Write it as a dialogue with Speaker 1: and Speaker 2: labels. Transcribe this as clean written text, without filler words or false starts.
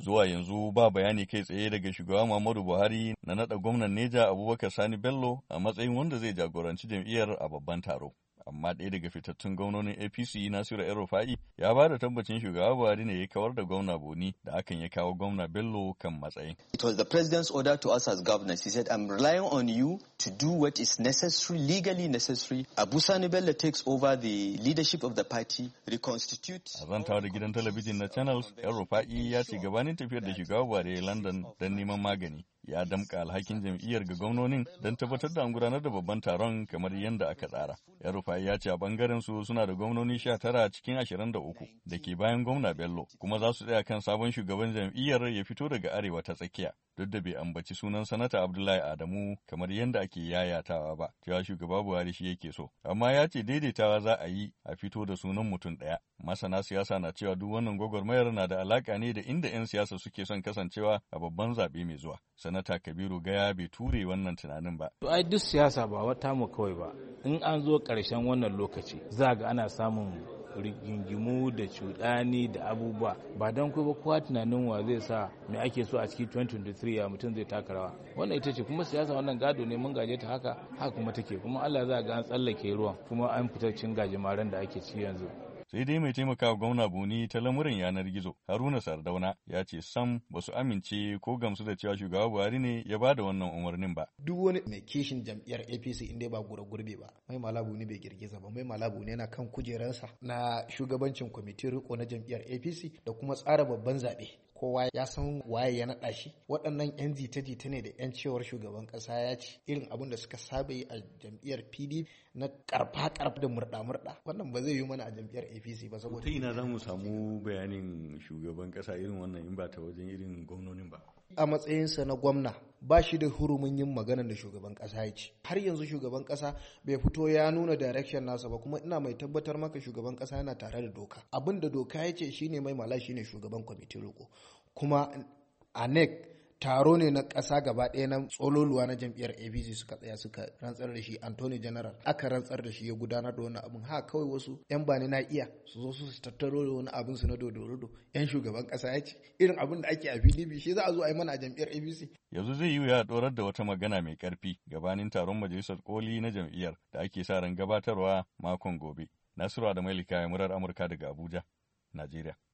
Speaker 1: Zuwa yanzu ba bayani kai tsaye daga shugaba Muhammadu Buhari na naɗa gwamnan Neja Abubakar Sani Bello a matsayin wanda zai jagoranci jam'iyyar a babban taro. Amma ɗaya daga fitattun gwamnonin APC Nasiru El-Rufai ya ba da tabbacin shugaba Buhari ne ya kawar da gwamna Boni da hakan ya kawo gwamna Bello kan matsayin.
Speaker 2: It was the president's order to us as governors. He said, I'm relying on you to do what is necessary, legally necessary. Abu Sani Bello takes over the leadership of the party, reconstitute.
Speaker 1: A zantawa da gidan talabijin na Channels, El-Rufai ya ce gabanin tafiyar da shugaba Buhari London don neman magani. Ya damƙa alhakin jam'iyyar ga gwamnonin don tabbatar da an gudanar da babban taron kamar yadda aka tsara. El-Rufai ya ce a bangaren su suna da gwamnoni 19 cikin 23 da ke bayan gwamna Bello, kuma za su tsaya kan sabon shugaban jam'iyyar ya fito daga arewa ta tsakiya. Duk da bai ambaci sunan sanata Abdullahi Adamu kamar yadda ake yayatawa ba, cewa shugaba Buhari shi yake so. Amma ya ce daidaitawa za a yi a fito da sunan mutum ɗaya. Masana siyasa na cewa duk wannan gwagwarmayar na da alaka ne da inda 'yan siyasa suke son kasancewa a babban zaɓe mai zuwa. Sanata Kabiru Gaya bai ture wannan tunanin ba.
Speaker 3: To ai duk siyasa ba wata mu kawai ba. In an zo ƙarshen wannan lokaci za ga ana samun rigingimu da cuɗani da abubuwa ba don kai ba kowa tunanin wa zai sa me ake so a cikin 2023 ya mutum zai taka rawa. Wannan ita ce kuma siyasa wannan gado ne mun gaje ta haka kuma take kuma Allah za ga an tsallake ruwan kuma an fita cin gajimaren da ake ci yanzu.
Speaker 1: Sai dai mai taimakawa gwamna Boni ta lamurin yanar gizo, Haruna Sardauna, ya ce sam ba su amince ko gamsu da cewa shugaba Buhari ne ya ba da wannan umarnin ba.
Speaker 4: Duk wani mai kishin jam'iyyar APC inda ba gura gurbe ba, Mai Malabu ne bai girgiza ba, Mai Malabu ne yana kan kujerarsa na shugabancin kwamitin riko na jam'iyyar APC da kuma tsara babban zaɓe. Kowa ya san waye ya naɗa shi. Waɗannan 'yan jita-jita ne da 'yan cewar shugaban ƙasa ya ce irin abin da suka saba yi a jam'iyyar PDP na karfa-karfa da murɗa-murɗa. Wannan ba zai yi mana a jam'iyyar APC ba saboda.
Speaker 1: Ta ina za mu samu bayanin shugaban ƙasa irin wannan in ba ta wajen irin gwamnonin ba.
Speaker 4: A matsayinsa na gwamna ba shi da hurumin yin magana da shugaban kasa ya ce. Har yanzu shugaban kasa bai fito ya nuna direction nasa ba, kuma ina mai tabbatar maka shugaban kasa yana tare da doka. Abin da doka ya ce shine Mai Mala shine shugaban kwamitin riko. Kuma ANEC taro ne na ƙasa gaba ɗaya na tsololuwa na jam'iyyar APC suka tsaya suka rantsar da shi Anthony General, aka rantsar da shi ya gudanar da wani abin. Kawai wasu 'yan bani na iya su zo su tattaro da wani abin su na dodorodo 'yan shugaban ƙasa ya ce irin abin da ake a PDP shi za a zo a yi mana a jam'iyyar APC.
Speaker 1: Yanzu zai yi ya dorar da wata magana mai ƙarfi gabanin taron majalisar koli na jam'iyyar da ake sa ran gabatarwa makon gobe. Nasiru Adamu Elika, murar Amurka daga Abuja, Najeriya.